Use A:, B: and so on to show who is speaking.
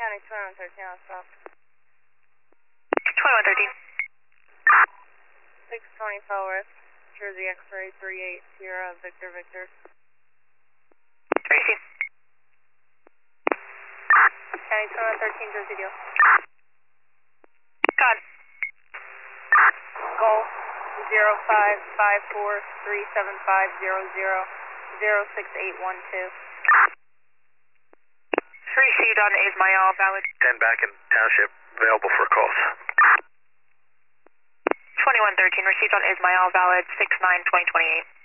A: County 2113, I'll stop.
B: 2113.
A: 620 Falworth, Jersey X-ray 38 Sierra Victor Victor.
B: Tracy.
A: County 2113, Jersey Deal.
B: God.
A: Golf 05543750006812.
B: Received on Ismail, valid.
C: 10 back in township, available for calls.
B: 2113, received on Ismail, valid 6/9/2028.